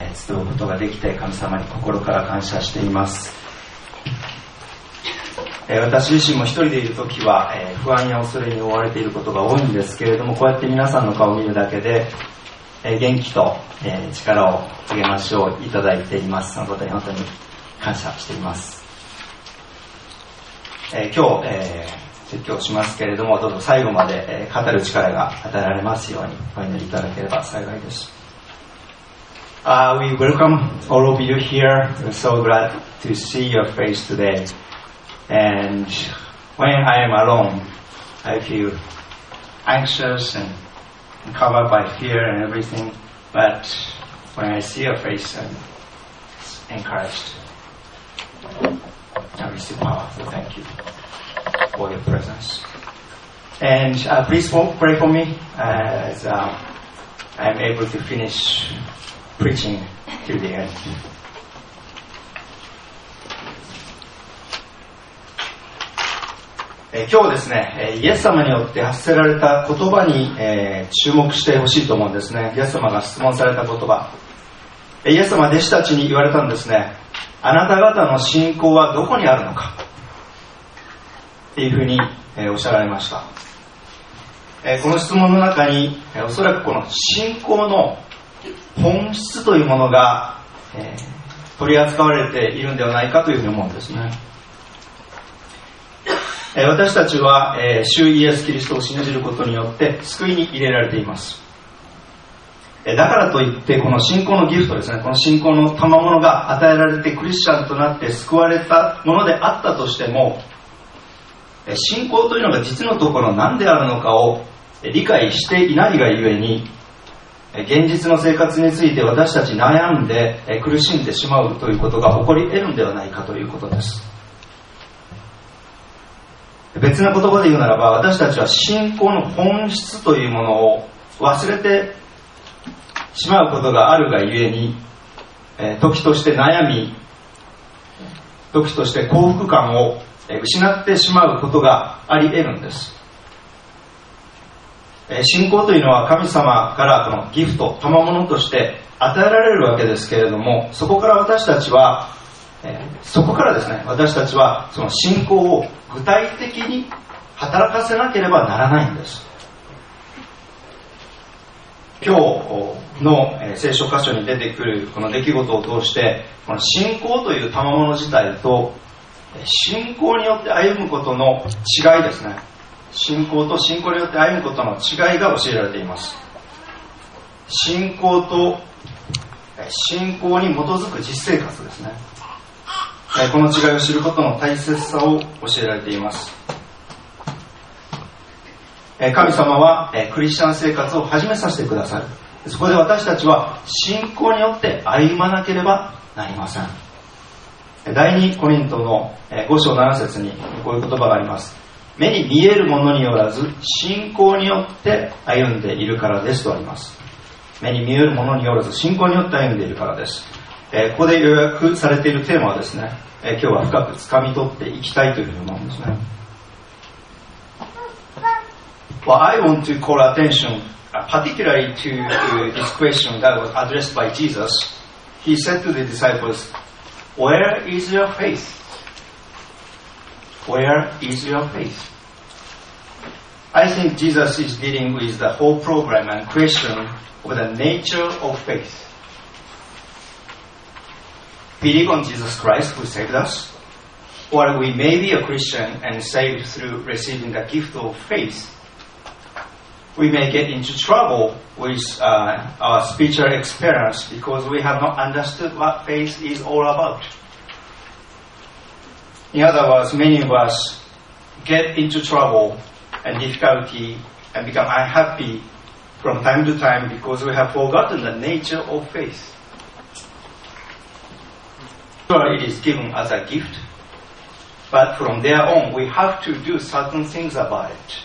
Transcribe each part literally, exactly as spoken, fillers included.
えー、集うことができて神様に心から感謝しています。えー、私自身も一人でいるときは、えー、不安や恐れに追われていることが多いんですけれども、こうやって皆さんの顔を見るだけで、えー、元気と、えー、力を励ましをいただいています。そのことに本当に感謝しています。えー、今日、えー説教しますけれども、どうぞ最後まで、えー、語る力が与えられますようにお祈りいただければ幸いです。Uh, we welcome all of you here. We're so glad to see your face today. And when I am alone, I feel anxious and covered by fear and everything. But when I see your face, I'm encouraged. I receive power. So thank you.For your presence. And uh, please pray for me as uh, I am able to finish preaching till the end. えー、今日ですね、イエス様によって発せられた言葉に、えー、注目してほしいと思うんですね。イエス様が質問された言葉。イエス様は弟子たちに言われたんですね。あなた方の信仰はどこにあるのか。っていうふうに、えー、おっしゃられました。えー、この質問の中に、えー、おそらくこの信仰の本質というものが、えー、取り扱われているんではないかというふうに思うんですね。えー、私たちは、えー、主イエス・キリストを信じることによって救いに入れられています。えー、だからといってこの信仰のギフトですね、この信仰の賜物が与えられてクリスチャンとなって救われたものであったとしても、信仰というのが実のところ何であるのかを理解していないがゆえに、現実の生活について私たち悩んで苦しんでしまうということが起こり得るんではないかということです。別な言葉で言うならば、私たちは信仰の本質というものを忘れてしまうことがあるがゆえに、時として悩み、時として幸福感を失ってしまうことがあり得るんです。信仰というのは神様からこのギフト、賜物として与えられるわけですけれども、そこから私たちは、そこからですね、私たちはその信仰を具体的に働かせなければならないんです。今日の聖書箇所に出てくるこの出来事を通して、この信仰という賜物自体と信仰によって歩むことの違いですね。信仰と信仰によって歩むことの違いが教えられています。信仰と信仰に基づく実生活ですね。この違いを知ることの大切さを教えられています。神様はクリスチャン生活を始めさせてくださる。そこで私たちは信仰によって歩まなければなりません。第二コリントのご章なな節にこういう言葉があります。目に見えるものによらず信仰によって歩んでいるからですとあります。目に見えるものによらず信仰によって歩んでいるからです。ここで要約されているテーマはですね、今日は深く掴み取っていきたいというふうに思うんですね。Well, I want to call attention particularly to this question that was addressed by Jesus. He said to the disciples,Where is your faith? Where is your faith? I think Jesus is dealing with the whole program and question of the nature of faith. Believe on Jesus Christ who saved us, or we may be a Christian and saved through receiving the gift of faith. We may get into trouble with uh, our spiritual experience because we have not understood what faith is all about. In other words, many of us get into trouble and difficulty and become unhappy from time to time because we have forgotten the nature of faith. Sure, it is given as a gift, but from there on, we have to do certain things about it.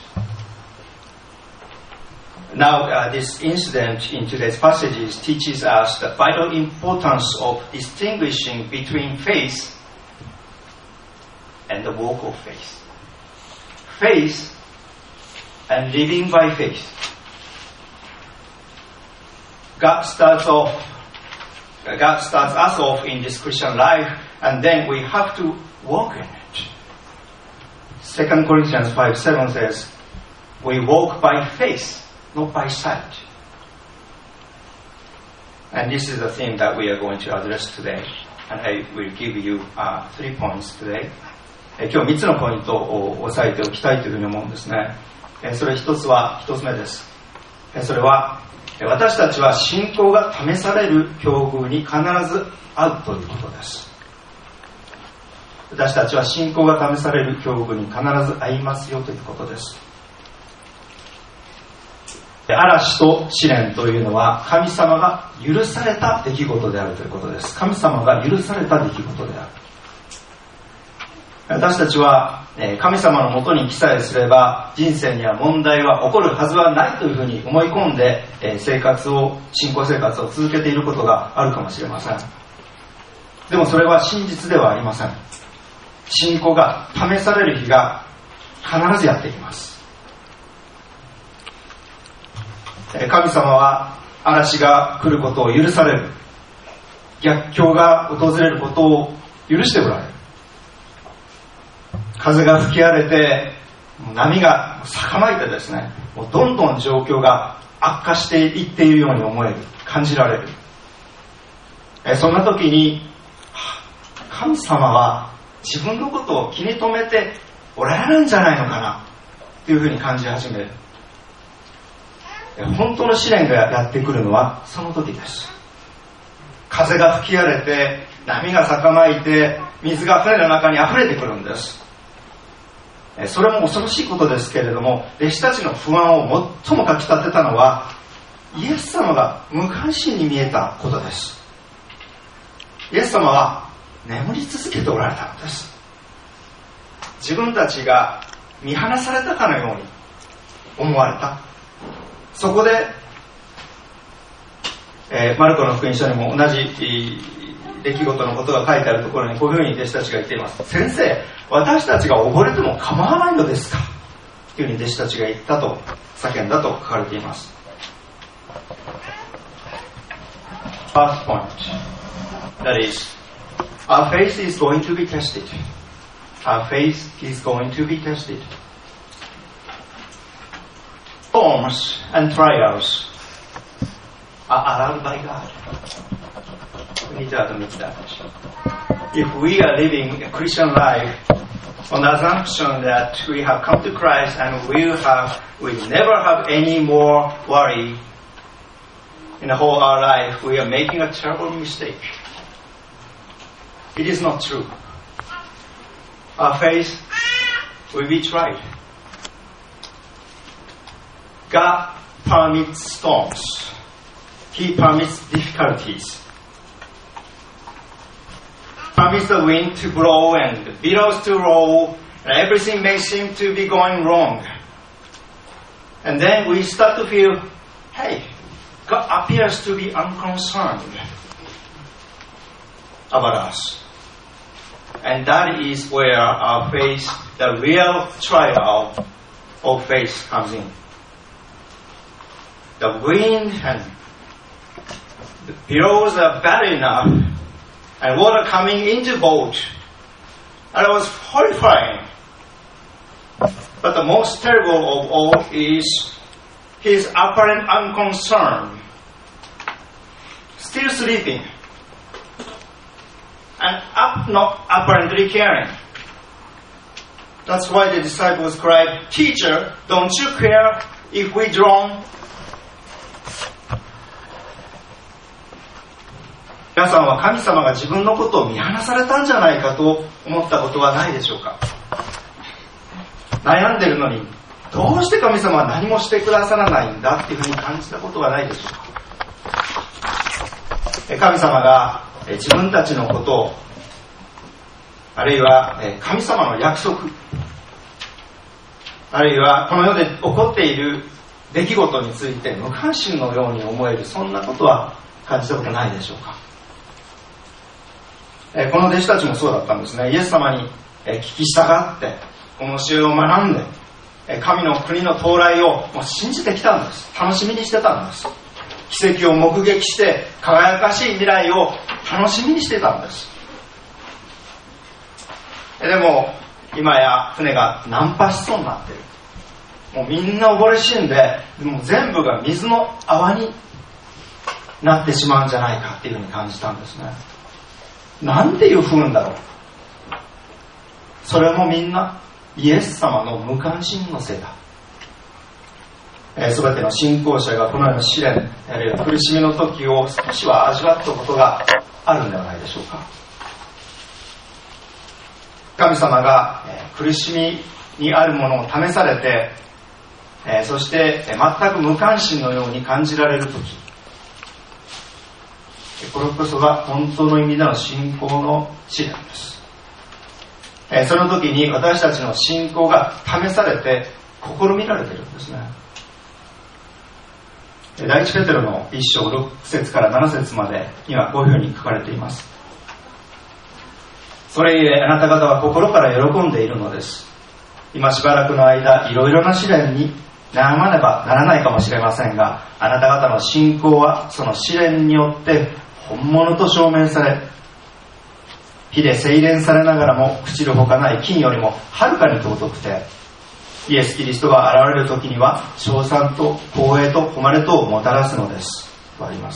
Now, uh, this incident in today's passages teaches us the vital importance of distinguishing between faith and the walk of faith. Faith and living by faith. God starts off God starts us off in this Christian life, and then we have to walk in it. Second Corinthians five seven says, we walk by faith, not by sight. And this is the theme that we are going to address today. And I will give you uh, three points today.え今日みっつのポイントを押さえておきたいというふうに思うんですね。えそれ一つは、一つ目です。えそれは、私たちは信仰が試される境遇に必ず会うということです。私たちは信仰が試される境遇に必ず会いますよということです。嵐と試練というのは神様が許された出来事であるということです。神様が許された出来事である。私たちは神様のもとに来さえすれば人生には問題は起こるはずはないというふうに思い込んで生活を信仰生活を続けていることがあるかもしれません。でもそれは真実ではありません。信仰が試される日が必ずやってきます。神様は嵐が来ることを許される、逆境が訪れることを許しておられる。風が吹き荒れて波が逆まいてですね、もうどんどん状況が悪化していっているように思える、感じられる。えそんな時に神様は自分のことを気に留めておられるんじゃないのかなというふうに感じ始める。本当の試練がやってくるのはその時です。風が吹き荒れて波が逆まいて水が船の中に溢れてくるんです。それも恐ろしいことですけれども、弟子たちの不安を最もかきたてたのはイエス様が無関心に見えたことです。イエス様は眠り続けておられたのです。自分たちが見放されたかのように思われた。そこで、えー、マルコの福音書にも同じ出来事のことが書いてあるところにこういうふうに弟子たちが言っています。先生、私たちが溺れても構わないのですかというふうに弟子たちが言ったと叫んだと書かれています。First point, that is, our faith is going to be tested. Our faith is going to be tested. Storms and trials are allowed by God. We need to admit that. If we are living a Christian life on the assumption that we have come to Christ and we will have, we never have any more worry in the whole our life, we are making a terrible mistake. It is not true. Our faith will be tried. God permits storms. He permits difficulties. Permits the wind to blow and the billows to roll, and everything may seem to be going wrong. And then we start to feel, hey, God appears to be unconcerned about us. And that is where our faith, the real trial of faith comes in. The wind and the billows are bad enough, and water coming into the boat, and it was horrifying. But the most terrible of all is his apparent unconcern, still sleeping, and up not apparently caring. That's why the disciples cried, "Teacher, don't you care if we drown?" 皆さんは神様が自分のことを見放されたんじゃないかと思ったことはないでしょうか。悩んでるのにどうして神様は何もしてくださらないんだっていうふうに感じたことはないでしょうか。神様が自分たちのことを、あるいは神様の約束、あるいはこの世で起こっている出来事について無関心のように思える、そんなことは感じたことないでしょうか。この弟子たちもそうだったんですね。イエス様に聞き従ってこの教えを学んで神の国の到来をもう信じてきたんです。楽しみにしてたんです。 奇跡を目撃して輝かしい未来を楽しみにしていたんです。でも今や船が難破しそうになっている。もうみんな溺れ死んで、もう全部が水の泡になってしまうんじゃないかっていうふうに感じたんですね。なんていう不運だろう。それもみんなイエス様の無関心のせいだ。すべ、えー、ての信仰者がこのような試練、あるいは苦しみの時を少しは味わったことがあるんではないでしょうか。神様が、えー、苦しみにあるものを試されて、えー、そして、えー、全く無関心のように感じられる時、これこそが本当の意味での信仰の試練です。えー、その時に私たちの信仰が試されて試みられているんですね。第一ペテロの一章六節から七節までにはこういうふうに書かれています。それゆえあなた方は心から喜んでいるのです。今しばらくの間いろいろな試練に悩まねばならないかもしれませんが、あなた方の信仰はその試練によって本物と証明され、火で精錬されながらも朽ちるほかない金よりもはるかに尊くて、イエス・キリストが現れる時には称賛と光栄と誉れとをもたらすのですとあります。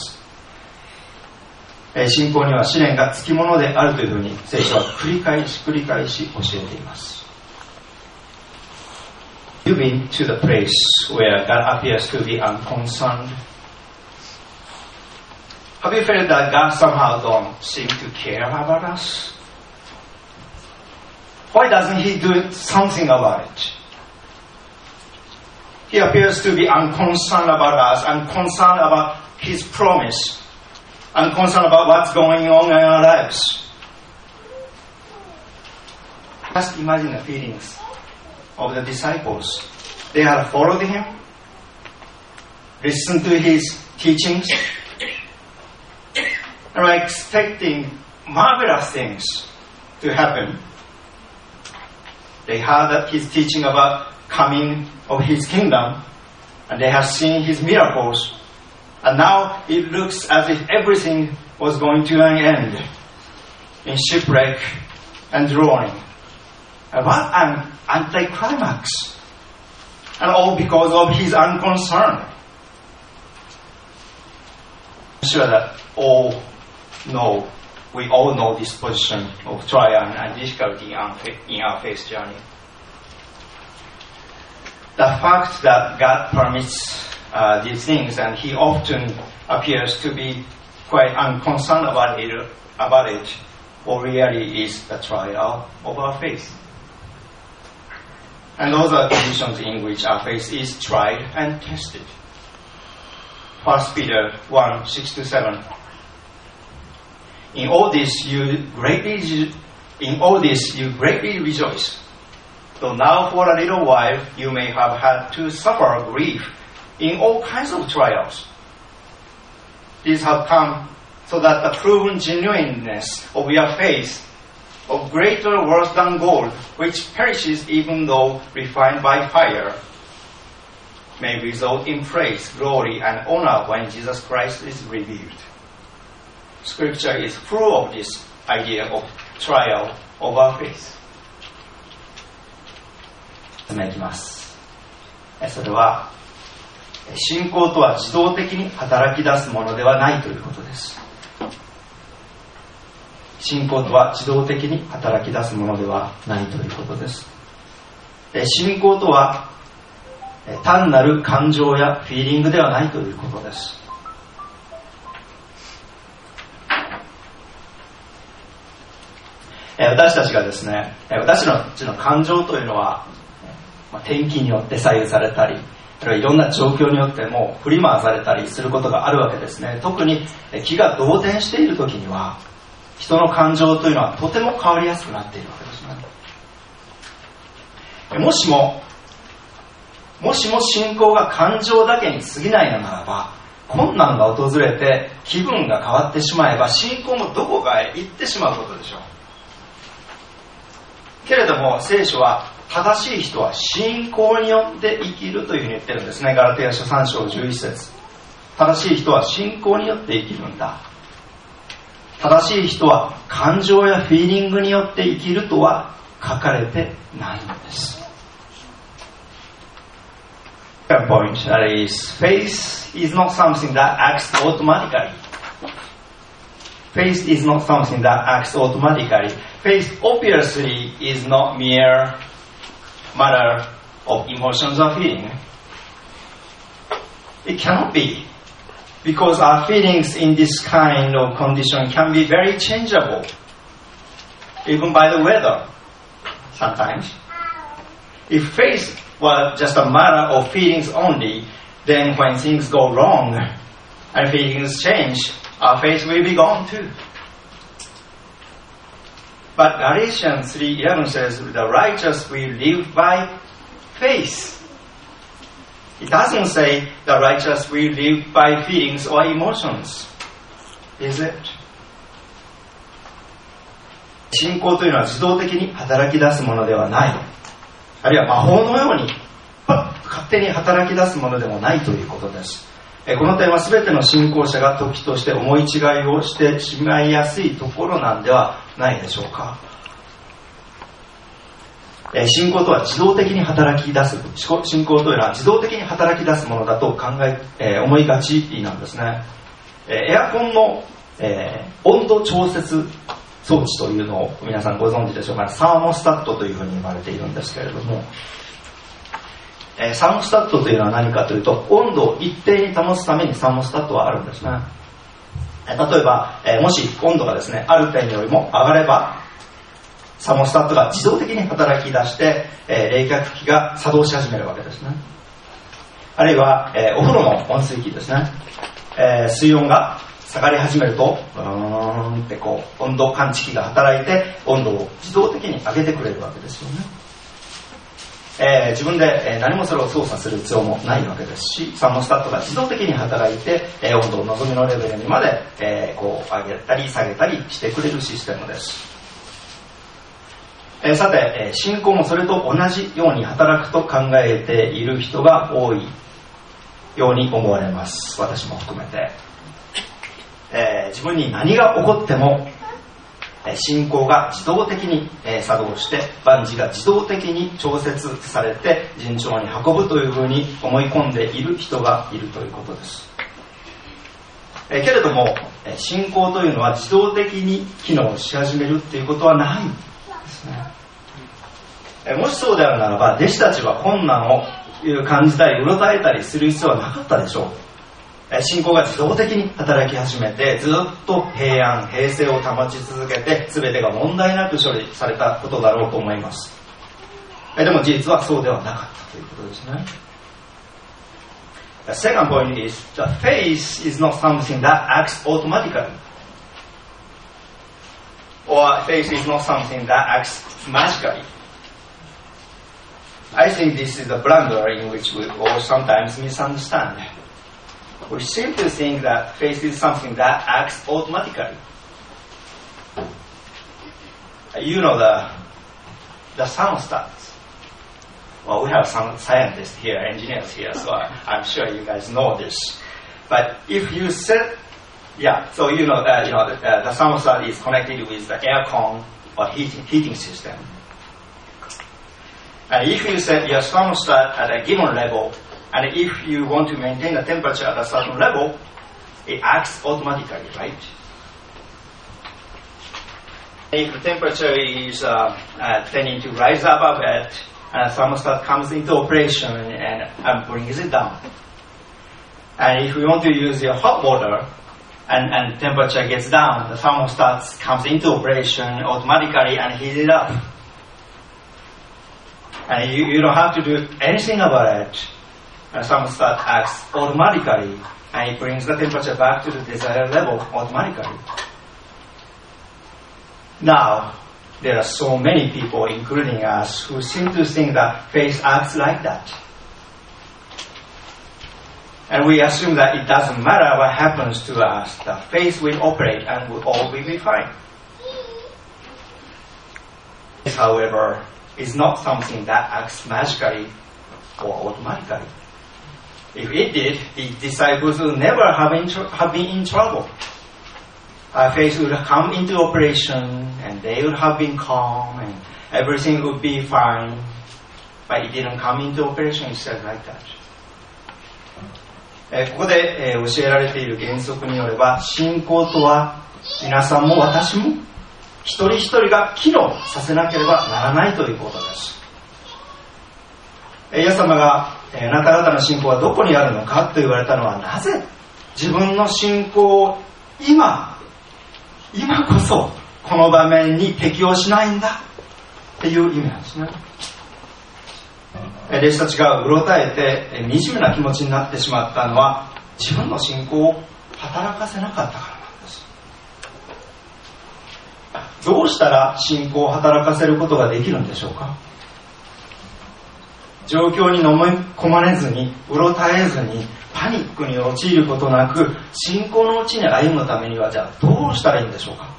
信仰には試練がつきものであるというふうに聖書は繰り返し繰り返し教えています。 You've been to the place where God appears to be unconcerned. Have you felt that God somehow don't seem to care about us? Why doesn't He do something about it? He appears to be unconcerned about us, unconcerned about His promise, unconcerned about what's going on in our lives. Just imagine the feelings of the disciples. They had followed Him, listened to His teachings, and were expecting marvelous things to happen. They heard His teaching about coming of His kingdom, and they have seen His miracles, and now it looks as if everything was going to an end in shipwreck and drowning. And what an anticlimax, and all because of His unconcern. I'm sure that all know, we all know this position of trial and difficulty in our faith journey. The fact that God permits uh, these things, and He often appears to be quite unconcerned about it, about it, or really is the trial of our faith. And those are conditions in which our faith is tried and tested. First Peter one, six to seven. In all this you greatly, in all this you greatly rejoice. Though now for a little while you may have had to suffer grief in all kinds of trials. These have come so that the proven genuineness of your faith, of greater worth than gold, which perishes even though refined by fire, may result in praise, glory, and honor when Jesus Christ is revealed. Scripture is full of this idea of trial of our faith. いきます。それは信仰とは自動的に働き出すものではないということです。信仰とは自動的に働き出すものではないということです。信仰とは単なる感情やフィーリングではないということです。私たちがですね、私たちの感情というのは天気によって左右されたり、あるいはいろんな状況によっても振り回されたりすることがあるわけですね。特に気が動転している時には人の感情というのはとても変わりやすくなっているわけですね。もしももしも信仰が感情だけに過ぎないのならば、困難が訪れて気分が変わってしまえば信仰もどこかへ行ってしまうことでしょう。けれども聖書は正しい人は信仰によって生きるというふうに言ってるんですね。ガラテヤ書さん章じゅういち節。 正しい人は信仰によって生きるんだ。正しい人は感情やフィーリングによって生きるとは書かれてないのです。Second point, that is, faith is not something that acts automatically. Faith is not something that acts automatically. Faith obviously is not mere matter of emotions or feeling. It cannot be, because our feelings in this kind of condition can be very changeable, even by the weather sometimes. If faith were just a matter of feelings only, then when things go wrong and feelings change, our faith will be gone too. But Galatians three eleven says, the righteous will live by faith. It doesn't say the righteous will live by feelings or emotions. Is it? 信仰というのは自動的に働き出すものではない。あるいは魔法のようにパッと勝手に働き出すものでもないということです。この点は全ての信仰者が時として思い違いをしてしまいやすいところなんではないでしょうか。信仰とは自動的に働き出す、信仰というのは自動的に働き出すものだと考え、えー、思いがちなんですね。エアコンの、えー、温度調節装置というのを皆さんご存知でしょうか。サーモスタットというふうに言われているんですけれども、えー、サーモスタットというのは何かというと、温度を一定に保つためにサーモスタットはあるんですね。えー、例えば、えー、もし温度がですねある点よりも上がれば、サーモスタットが自動的に働き出して、えー、冷却機が作動し始めるわけですね。あるいは、えー、お風呂の温水器ですね。えー、水温が下がり始めると、うーんってこう温度感知器が働いて温度を自動的に上げてくれるわけですよね。えー、自分で何もそれを操作する必要もないわけですし、サーモスタットが自動的に働いて、えー、温度を望みのレベルにまで、えー、こう上げたり下げたりしてくれるシステムです。えー、さて、えー、信仰もそれと同じように働くと考えている人が多いように思われます。私も含めて、えー、自分に何が起こっても、えー、信仰が自動的に、えー、作動して万事が自動的に調節されて順調に運ぶというふうに思い込んでいる人がいるということです。えー、けれども、えー、信仰というのは自動的に機能し始めるということはないですね。えー、もしそうであるならば、弟子たちは困難を感じたりうろたえたりする必要はなかったでしょう。信仰が自動的に働き始めて、ずっと平安平静を保ち続けて、全てが問題なく処理されたことだろうと思います。でも事実はそうではなかったということですね。The second point is that faith is not something that acts automatically, or faith is not something that acts magically. I think this is a blunder in which we all sometimes misunderstand. We seem to think that faith is something that acts automatically. You know the the thermostats. Well, we have some scientists here, engineers here, so I, I'm sure you guys know this. But if you set, yeah, so you know that you know the, uh, the thermostat is connected with the aircon or heating heating system. And if you set your thermostat at a given level, and if you want to maintain the temperature at a certain level, it acts automatically, right? If the temperature is uh, uh, tending to rise above it, and the thermostat comes into operation and, and brings it down. And if you want to use your hot water, and, and temperature gets down, the thermostat comes into operation automatically and heats it up. And you, you don't have to do anything about it. The thermostat acts automatically, and it brings the temperature back to the desired level automatically. Now, there are so many people, including us, who seem to think that faith acts like that. And we assume that it doesn't matter what happens to us, that faith will operate and we'll all will be fine. This, however, is not something that acts magically or automatically. If it did, the disciples would never have, in tr- have been in trouble. Uh, faith would come into operation, and they would have been calm, and everything would be fine. But it didn't come into operation instead like that. えー、ここで、えー、教えられている原則によれば、信仰とは皆さんも私も一人一人が機能させなければならないということです。イエス様が、えー、あなた方の信仰はどこにあるのかと言われたのは、なぜ自分の信仰を今今こそこの場面に適応しないんだっていう意味なんですね。弟子たちがうろたえて惨めな気持ちになってしまったのは、自分の信仰を働かせなかったからなんです。どうしたら信仰を働かせることができるんでしょうか。状況に飲み込まれずに、うろたえずに、パニックに陥ることなく、信仰のうちに歩むためには、じゃあどうしたらいいんでしょうか。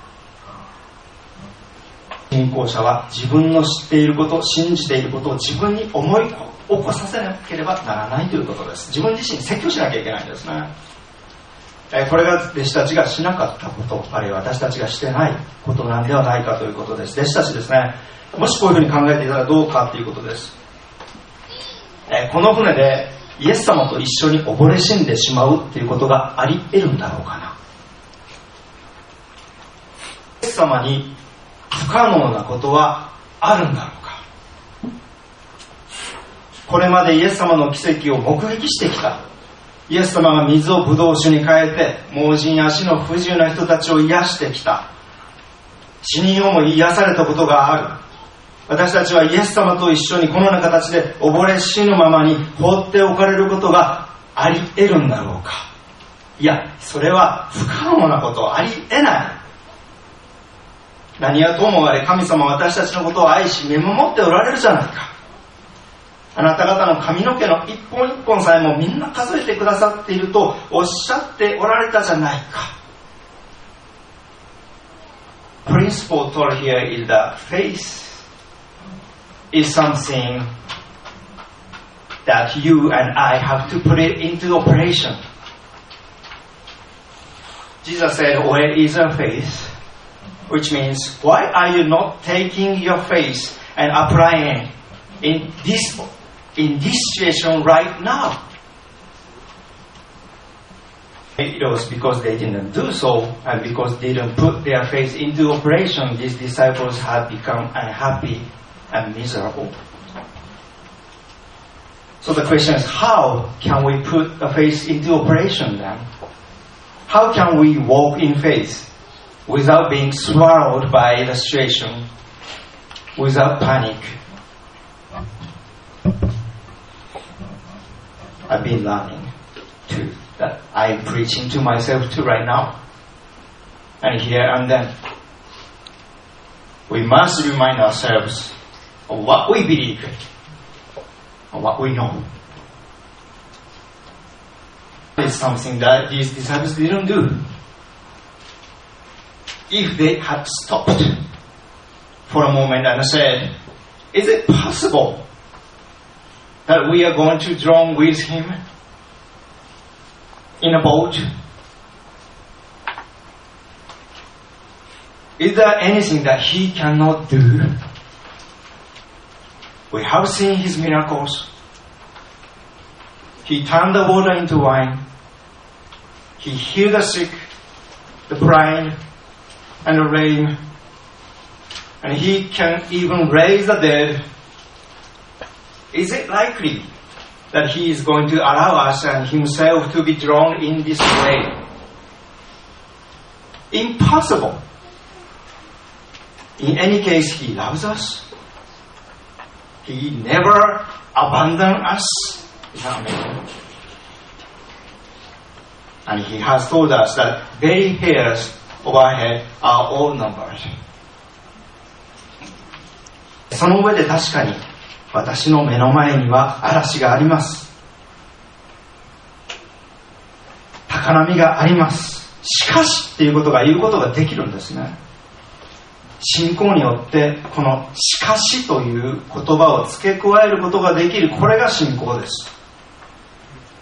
信仰者は自分の知っていること、信じていることを自分に思い起こさせなければならないということです。自分自身に説教しなきゃいけないんですね。これが弟子たちがしなかったこと、あるいは私たちがしてないことなんではないかということです。弟子たちですね、もしこういうふうに考えていたらどうかということです。この船でイエス様と一緒に溺れ死んでしまうということがあり得るんだろうかな。イエス様に不可能なことはあるんだろうか。これまでイエス様の奇跡を目撃してきた。イエス様が水をブドウ酒に変えて盲人や足の不自由な人たちを癒してきた。死人をも癒されたことがある。私たちはイエス様と一緒にこのような形で溺れ死ぬままに放っておかれることがあり得るんだろうか。いや、それは不可能なこと、あり得ない。何はともあれ、神様は私たちのことを愛し見守っておられるじゃないか。あなた方の髪の毛の一本一本さえもみんな数えてくださっているとおっしゃっておられたじゃないか。Principle taught here is that faith is something that you and I have to put it into operation. Jesus said, where is your faith? Which means, why are you not taking your faith and applying it in this, in this situation right now? It was because they didn't do so, and because they didn't put their faith into operation, these disciples had become unhappy and miserable. So the question is, how can we put the faith into operation then? How can we walk in faith without being swallowed by the situation, without panic? I've been learning too, that I'm preaching to myself too right now. And here and then, we must remind ourselves of what we believe, of what we know. It's something that these disciples didn't do. If they had stopped for a moment and said, is it possible that we are going to drown with him in a boat? Is there anything that he cannot do? We have seen his miracles. He turned the water into wine. He healed the sick, the blind, and the lame. And he can even raise the dead. Is it likely that he is going to allow us and himself to be drawn in this way? Impossible. In any case, he loves us. He never abandoned us. Is that amazing? And he has told us that very hairs of our head are all numbered. その上で確かに私の目の前には嵐があります。高波があります。しかしっていうことが言うことができるんですね。信仰によってこのしかしという言葉を付け加えることができる。これが信仰です。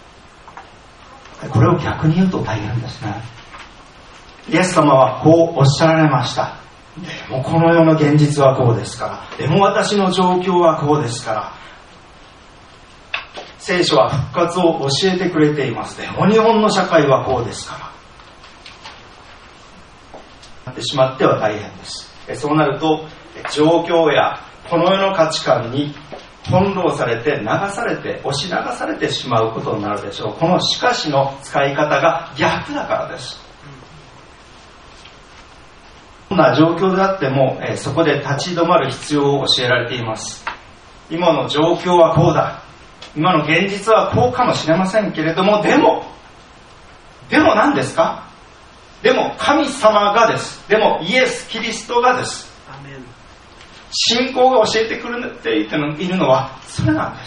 これを逆に言うと大変ですね。イエス様はこうおっしゃられました。でもこの世の現実はこうですから、でも私の状況はこうですから、聖書は復活を教えてくれています。でも日本の社会はこうですから、なってしまっては大変です。そうなると状況やこの世の価値観に翻弄されて流されて押し流されてしまうことになるでしょう。このしかしの使い方が逆だからです。どんな状況であっても、えー、そこで立ち止まる必要を教えられています。今の状況はこうだ、今の現実はこうかもしれませんけれども、でもでも何ですか？でも神様がです。でもイエス・キリストがです。信仰が教えてくれているのはそれなんです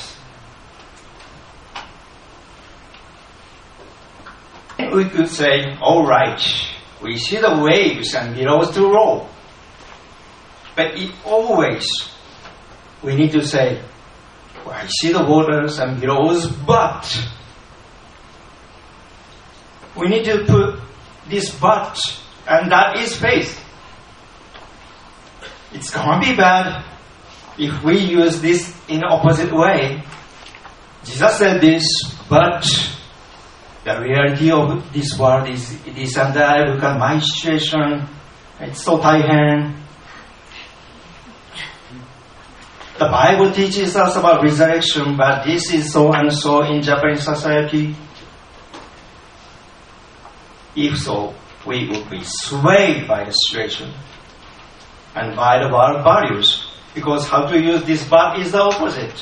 。We could say, all right, we see the waves and billows to roll. But it always, we need to say, well, I see the waters and billows, but we need to put this but, and that is faith. It's gonna be bad if we use this in the opposite way. Jesus said this, but the reality of this world is this and that. Look at my situation. It's so taihen. The Bible teaches us about resurrection, but this is so and so in Japanese society. If so, we would be swayed by the situation and by the world values, because how to use this but is the opposite.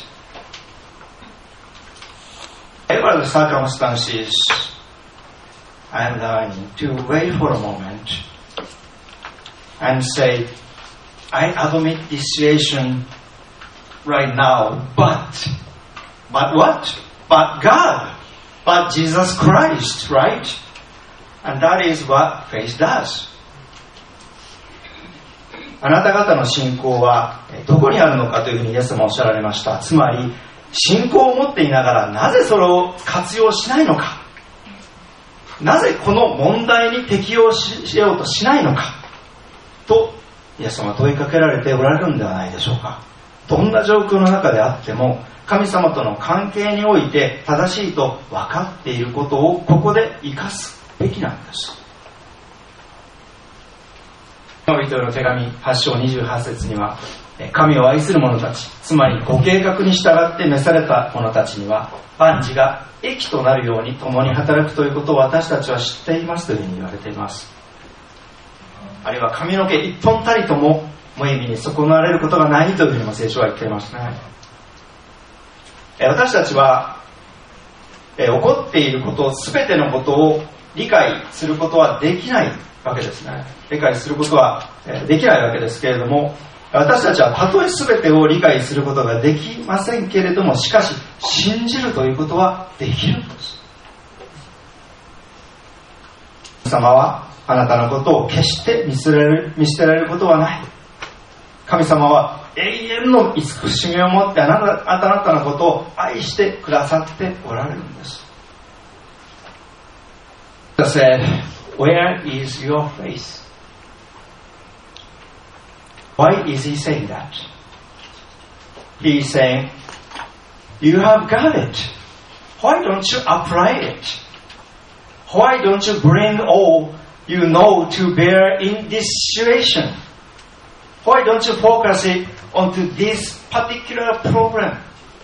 Whatever the circumstances, I am learning to wait for a moment and say, I admit this situation right now, but, but what? But God, but Jesus Christ, right? And that is what faith does. あなた方の信仰はどこにあるのかというふうにイエスもおっしゃられました。つまり信仰を持っていながらなぜそれを活用しないのか、なぜこの問題に適応しようとしないのかとイエス様は問いかけられておられるんではないでしょうか。どんな状況の中であっても神様との関係において正しいと分かっていることをここで生かすべきなんです。人々の手紙はち章にじゅうはち節には、神を愛する者たち、つまりご計画に従って召された者たちには万事が益となるように共に働くということを私たちは知っていますというふうに言われています。あるいは髪の毛一本たりとも無意味に損なわれることがないというふうにも聖書は言っていますね。私たちは起こっていること、すべてのことを理解することはできないわけですね。理解することはできないわけですけれども、私たちはたとえ全てを理解することができませんけれども、しかし信じるということはできるんです。神様はあなたのことを決して見捨てられる、見捨てられることはない。神様は永遠の慈しみを持ってあなた、あなたのことを愛してくださっておられるんです。Jesus said, where is your faith? Why is he saying that? He is saying, you have got it. Why don't you apply it? Why don't you bring all you know to bear in this situation? Why don't you focus it onto this particular problem?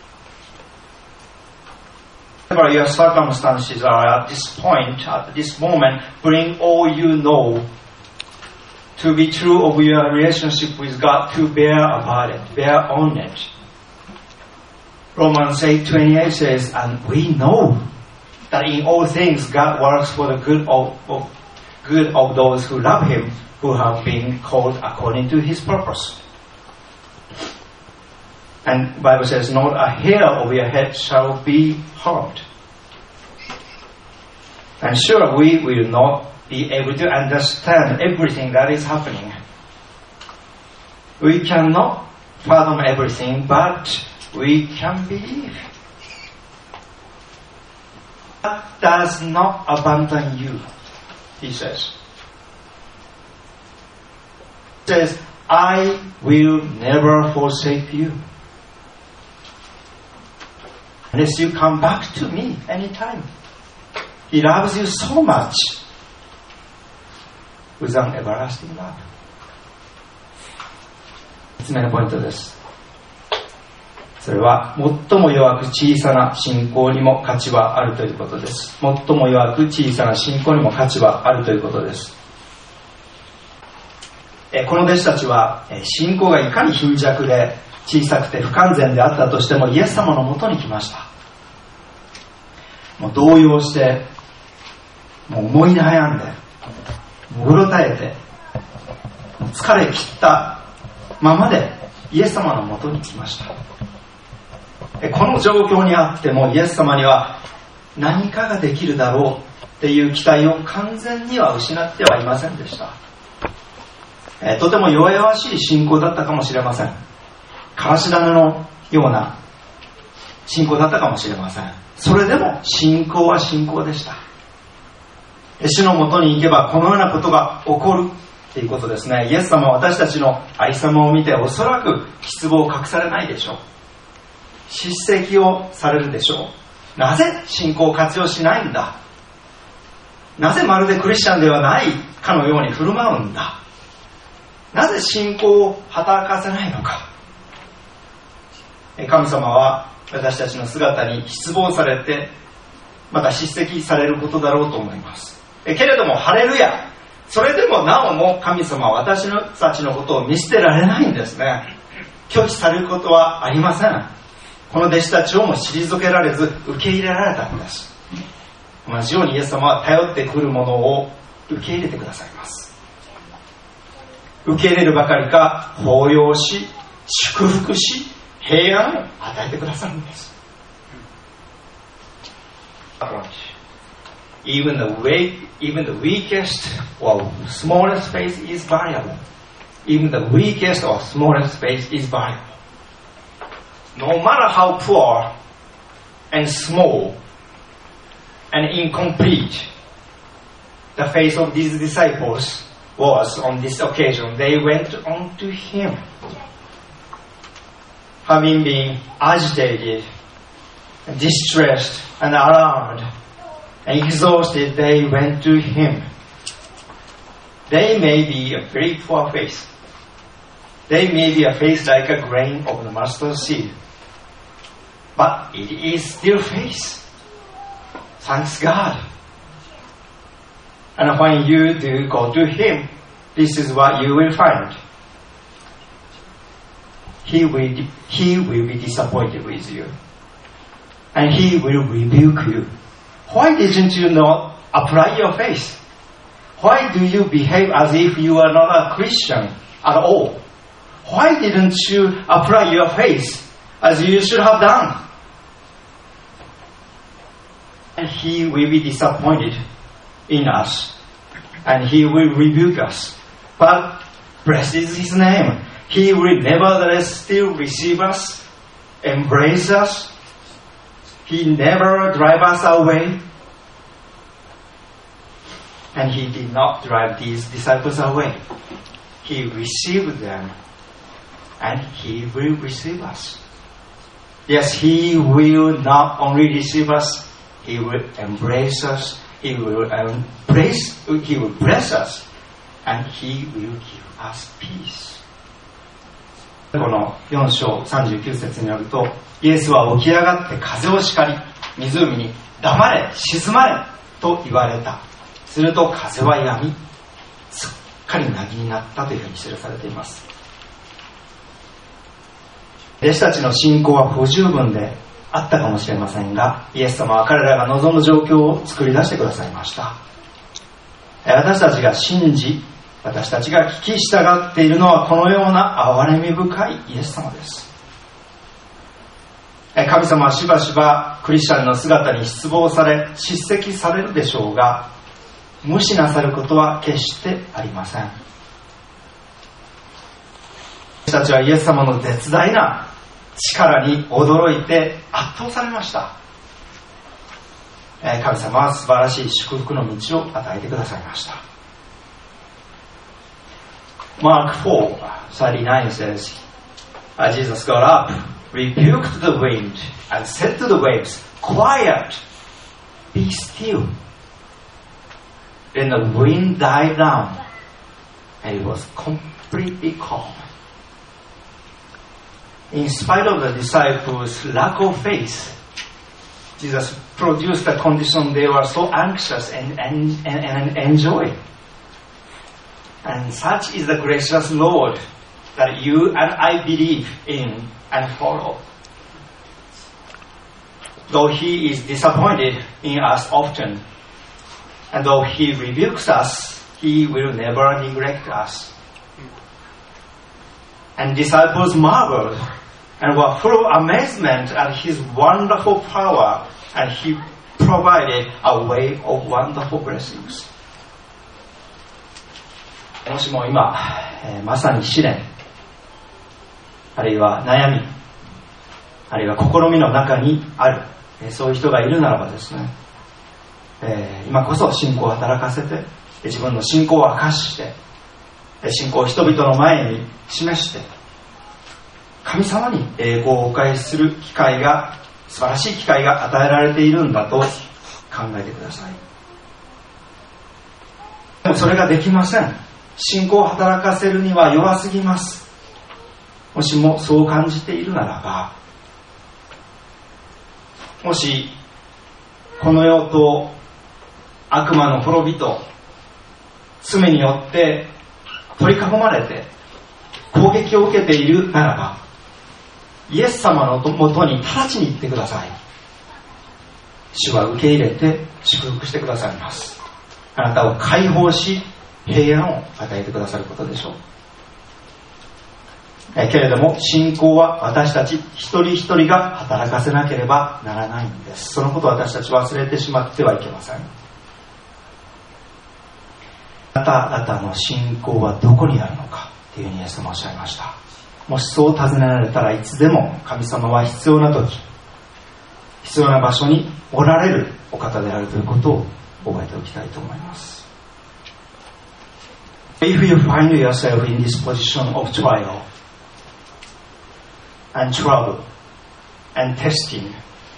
Whatever your circumstances are at this point, at this moment, bring all you know to be true of your relationship with God, to bear about it, bear on it. Romans eight twenty-eight says, and we know that in all things God works for the good of, of, good of those who love Him, who have been called according to His purpose. And the Bible says, not a hair of your head shall be harmed. And sure, we will not be able to understand everything that is happening. We cannot fathom everything, but we can believe. does not abandon you, he says. He says, I will never forsake you. Unless you come back to me anytime. He loves you so much with an everlasting love. みっつめのポイントです。それは最も弱く小さな信仰にも価値はあるということです。最も弱く小さな信仰にも価値はあるということです。この弟子たちは信仰がいかに貧弱で小さくて不完全であったとしてもイエス様のもとに来ました。もう動揺してもう思い悩んでもぐろたえて疲れ切ったままでイエス様のもとに来ました。この状況にあってもイエス様には何かができるだろうっていう期待を完全には失ってはいませんでした。とても弱々しい信仰だったかもしれません。からし種のような信仰だったかもしれません。それでも信仰は信仰でした。主のもとに行けばこのようなことが起こるっていうことですね。イエス様は私たちのありさまを見ておそらく失望を隠されないでしょう。叱責をされるでしょう。なぜ信仰を活用しないんだ。なぜまるでクリスチャンではないかのように振る舞うんだ。なぜ信仰を働かせないのか。神様は私たちの姿に失望されてまた叱責されることだろうと思います。けれどもハレルヤ、それでもなおも神様は私たちのことを見捨てられないんですね。拒否されることはありません。この弟子たちをも退けられず受け入れられたんです。同じようにイエス様は頼ってくるものを受け入れてくださいます。受け入れるばかりか抱擁し祝福し平安を与えてくださるんです。Even the way, even the weakest or smallest faith is variable. Even the weakest or smallest faith is variable. No matter how poor and small and incomplete the faith of these disciples was on this occasion, they went on to him. Having been agitated, distressed, and alarmed, and exhausted, they went to him. They may be a very poor faith. They may be a faith like a grain of the mustard seed. But it is still faith. Thanks God. And when you do go to him, this is what you will find. He will, he will be disappointed with you. And he will rebuke you. Why didn't you not apply your faith? Why do you behave as if you are not a Christian at all? Why didn't you apply your faith as you should have done? And he will be disappointed in us. And he will rebuke us. But blessed is his name. He will nevertheless still receive us, embrace us. He never drive us away. And he did not drive these disciples away. He received them. And he will receive us. Yes, he will not only receive us, he will embrace us, he will embrace, he will bless us, and he will give us peace. このよん章さんじゅうきゅう節によると、イエスは起き上がって風を叱り、湖に黙れ、静まれと言われた。すると風は止み、すっかり凪になったというふうに記されています。弟子たちの信仰は不十分であったかもしれませんが、イエス様は彼らが望む状況を作り出してくださいました。私たちが信じ、私たちが聞き従っているのはこのような憐れみ深いイエス様です。神様はしばしばクリスチャンの姿に失望され叱責されるでしょうが、無視なさることは決してありません。私たちはイエス様の絶大な力に驚いて圧倒されました。 神様は素晴らしい祝福の道を与えてくださいました。Mark four thirty-nine says, Jesus got up, rebuked the wind, and said to the waves, Quiet, be still. Then the wind died down, and it was completely calm. In spite of the disciples' lack of faith, Jesus produced a condition they were so anxious and, and, and, and enjoy. And such is the gracious Lord that you and I believe in and follow. Though He is disappointed in us often, and though He rebukes us, He will never neglect us. And disciples marveled and were full of amazement at His wonderful power, and He provided a way of wonderful blessings. もしも今、えー、まさに試練、あるいは悩み、あるいは試みの中にある、えー、そういう人がいるならばですね、えー、今こそ信仰を働かせて、自分の信仰を明かして、信仰を人々の前に示して、神様に栄光をお返しする機会が、素晴らしい機会が与えられているんだと考えてください。でもそれができません。信仰を働かせるには弱すぎます。もしもそう感じているならば、もしこの世と悪魔の滅びと罪によって取り囲まれて攻撃を受けているならば、イエス様のもとに直ちに行ってください。主は受け入れて祝福してくださいます。あなたを解放し、平安を与えてくださることでしょう。えけれども信仰は私たち一人一人が働かせなければならないんです。そのことを私たち忘れてしまってはいけません。あなた方の信仰はどこにあるのかというふうにイエス様おっしゃいました。もしそう尋ねられたら、いつでも神様は必要な時、必要な場所におられるお方であるということを覚えておきたいと思います。If you find yourself in this position of trial and trouble and testing,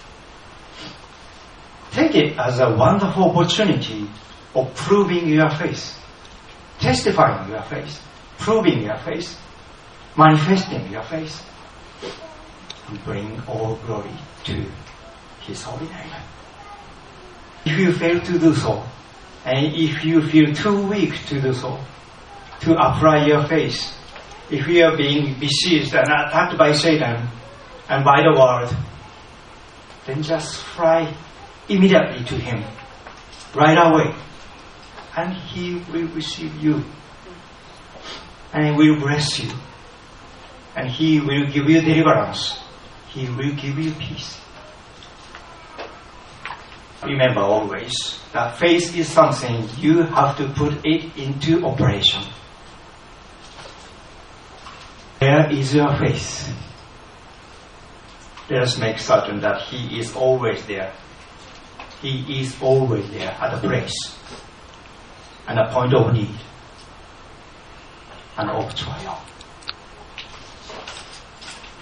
take it as a wonderful opportunity of proving your faith, testifying your faith, proving your faith, manifesting your faith, and bring all glory to His holy name. If you fail to do so, and if you feel too weak to do so, to apply your faith, if you are being besieged and attacked by Satan and by the world, then just fly immediately to Him, right away, and He will receive you, and He will bless you, and He will give you deliverance, He will give you peace. Remember always that faith is something you have to put it into operation. Where is your faith? Let us make certain that He is always there. He is always there at a place, and a point of need, and of trial.